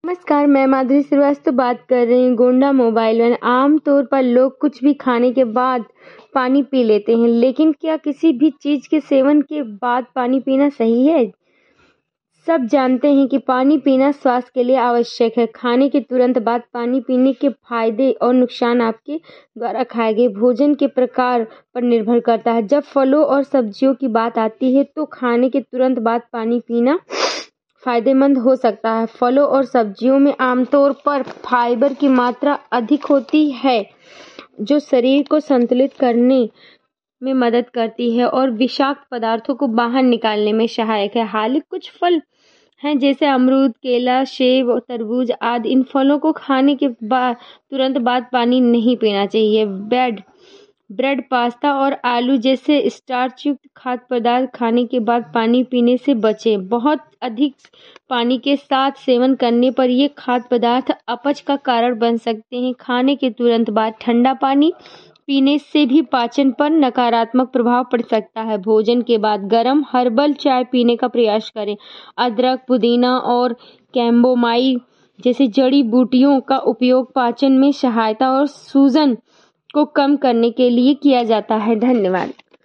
नमस्कार, मैं माधुरी श्रीवास्तव बात कर रही हूँ गोंडा मोबाइल वन। आमतौर पर लोग कुछ भी खाने के बाद पानी पी लेते हैं, लेकिन क्या किसी भी चीज़ के सेवन के बाद पानी पीना सही है? सब जानते हैं कि पानी पीना स्वास्थ्य के लिए आवश्यक है। खाने के तुरंत बाद पानी पीने के फायदे और नुकसान आपके द्वारा खाए गए भोजन के प्रकार पर निर्भर करता है। जब फलों और सब्जियों की बात आती है तो खाने के तुरंत बाद पानी पीना फायदेमंद हो सकता है। फलों और सब्जियों में आमतौर पर फाइबर की मात्रा अधिक होती है, जो शरीर को संतुलित करने में मदद करती है और विषाक्त पदार्थों को बाहर निकालने में सहायक है। हालांकि कुछ फल हैं जैसे अमरूद, केला, सेब और तरबूज आदि, इन फलों को खाने के बाद तुरंत बाद पानी नहीं पीना चाहिए। ब्रेड, पास्ता और आलू जैसे स्टार्च युक्त खाद्य पदार्थ खाने के बाद पानी पीने से बचें। बहुत अधिक पानी के साथ सेवन करने पर ये खाद्य पदार्थ अपच का कारण बन सकते हैं। खाने के तुरंत बाद ठंडा पानी पीने से भी पाचन पर नकारात्मक प्रभाव पड़ सकता है। भोजन के बाद गर्म हर्बल चाय पीने का प्रयास करें। अदरक, पुदीना और कैमोमाइल जैसी जड़ी बूटियों का उपयोग पाचन में सहायता और सूजन को कम करने के लिए किया जाता है। धन्यवाद।